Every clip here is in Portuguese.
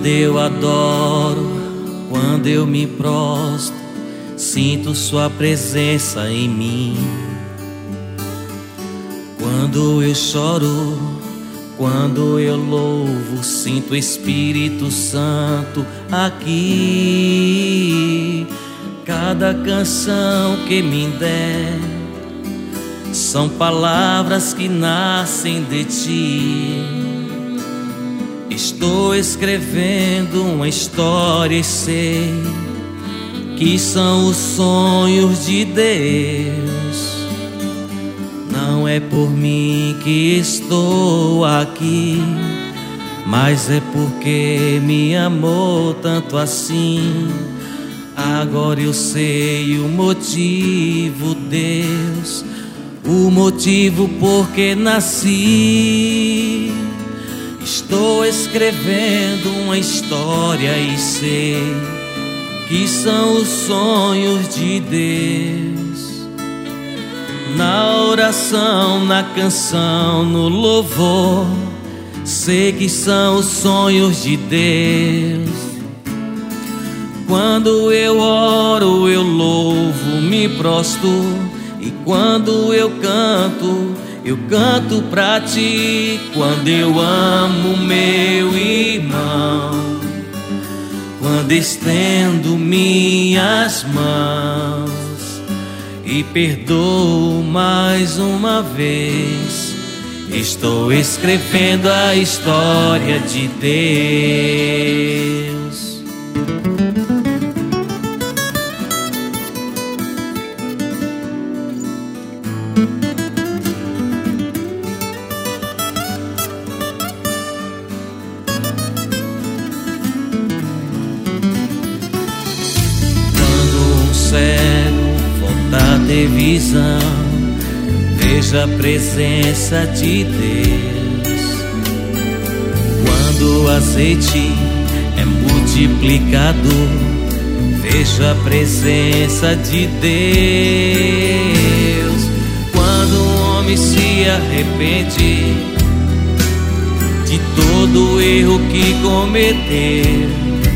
eu adoro, quando eu me prostro, sinto sua presença em mim. Quando eu choro, quando eu louvo, sinto o Espírito Santo aqui. Cada canção que me der são palavras que nascem de ti. Estou escrevendo uma história e sei que são os sonhos de Deus. Não é por mim que estou aqui, mas é porque me amou tanto assim. Agora eu sei o motivo, Deus, o motivo por que nasci. Estou escrevendo uma história e sei que são os sonhos de Deus. Na oração, na canção, no louvor, sei que são os sonhos de Deus. Quando eu oro, eu louvo, me prostro. E quando eu canto pra ti. Quando eu amo meu irmão, quando estendo minhas mãos e perdoo mais uma vez, estou escrevendo a história de Deus. Cego volta a ter visão, veja a presença de Deus. Quando o azeite é multiplicado, veja a presença de Deus. Quando o homem se arrepende de todo o erro que cometeu,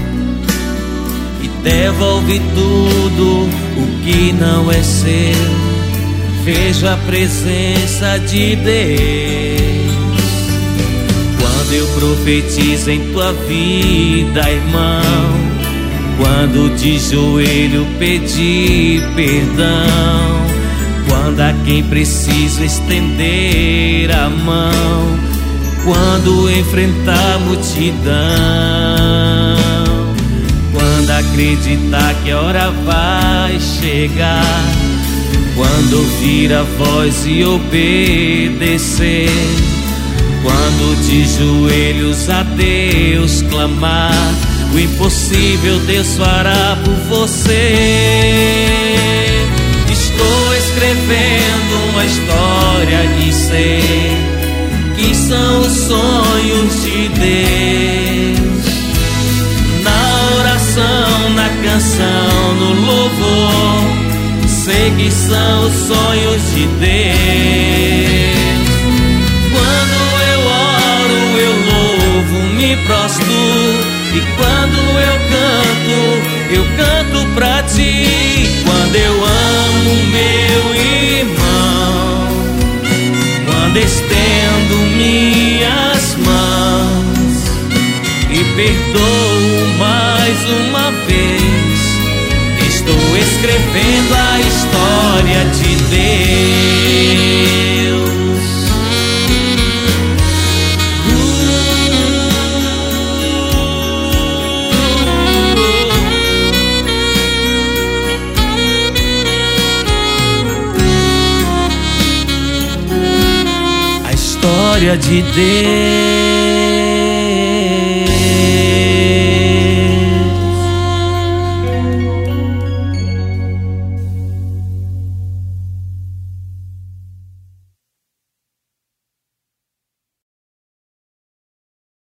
devolve tudo o que não é seu, veja a presença de Deus. Quando eu profetizo em tua vida, irmão, quando de joelho pedir perdão, quando a quem preciso estender a mão, quando enfrentar a multidão, quando acreditar que a hora vai chegar, quando ouvir a voz e obedecer, quando de joelhos a Deus clamar, o impossível Deus fará por você. Estou escrevendo uma história e sei que são os sonhos de Deus. Na canção, no louvor, sei que são os sonhos de Deus. Quando eu oro, eu louvo, me prostro. E quando eu canto pra ti. Quando eu amo meu irmão, quando estendo minhas mãos e perdoo mais uma vez, estou escrevendo a história de Deus. A história de Deus.